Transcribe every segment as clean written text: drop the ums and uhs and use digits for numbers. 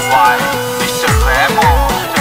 by Mr. Remo.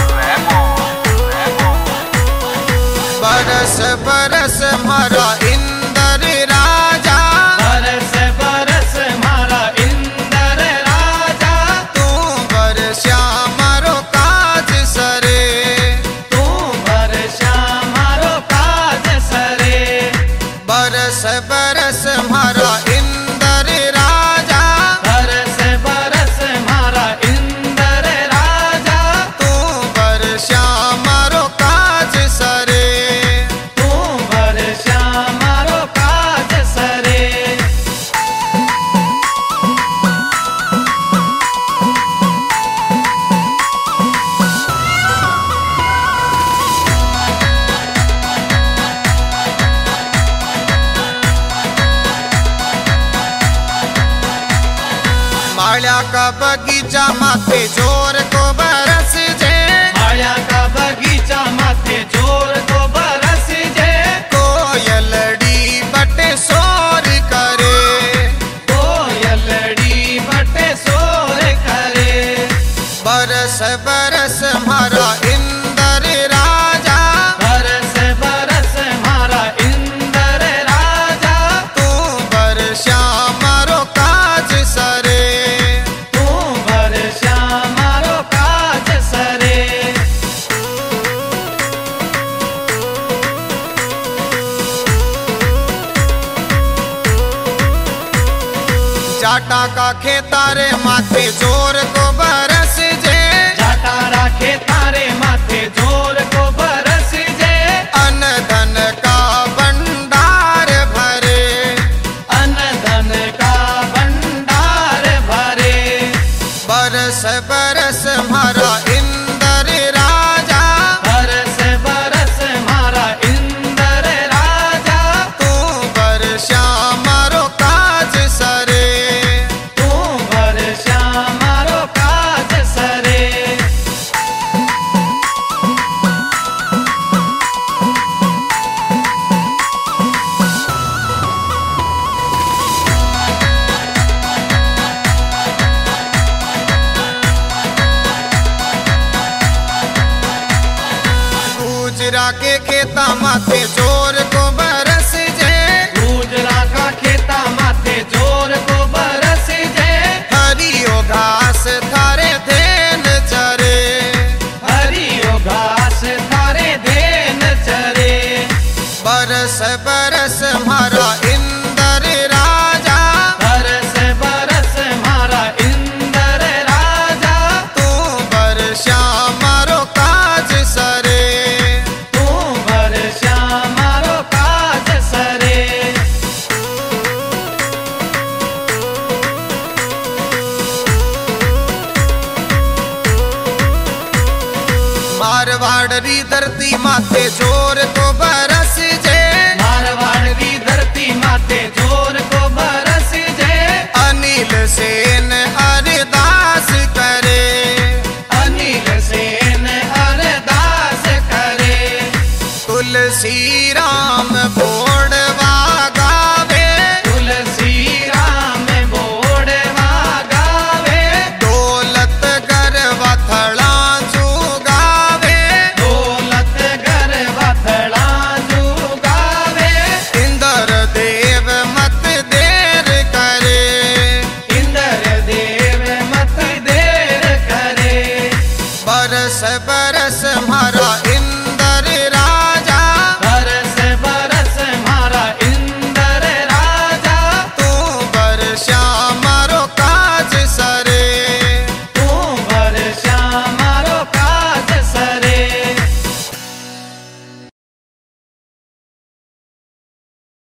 बरस बरस मारा इंदर राजा, बरस बरस मारा इंदर राजा, तू बरस्या मारो काज सरे, तू बरस्या मारो काज सरे। बरस बरस मारा इंदर राजा, बरस बरस मारा इंदर राजा, तू बरस्या मारो काज सरे, तू बरस्या मारो काज सरे। माल्या का बगीचा माथे जोर को बरस जे, माया का बगीचा माथे जोर को बरस जे, कोयलड़ी बटे शोर करे, कोयलड़ी बटे शोर करे। बरस बरस मारा इंदर राजा, बरस बरस मारा इंदर राजा, तू बरस्या मारो काज सरे, तू बरस्या मारो काज सरे। जाटा का खेतारे माथे जोर को बरस जे, जाटा राखे तारे माथे जोर को बरस जे, अन धन का भंडार भरे, अन धन का भंडार भरे। बरस बरस मारा इंदर राजा, बरस बरस मारा इंदर राजा, तू बरस्या मारो काज सरे, तू बरस्या मारो काज सरे। गुजरा के खेता माथे जोर को बरस जे, गुजरा का खेता माथे जोर को बरस जे, हरियो घास थारे धेन चरे, हरियो घास थारे धेन चरे। बरस बरस मारा इंदर राजा, बरस बरस मारा इंदर राजा, तू बरस्या मारो काज सरे, तू बरस्या मारो काज सरे। मारवाड़ी धरती माथे जोर को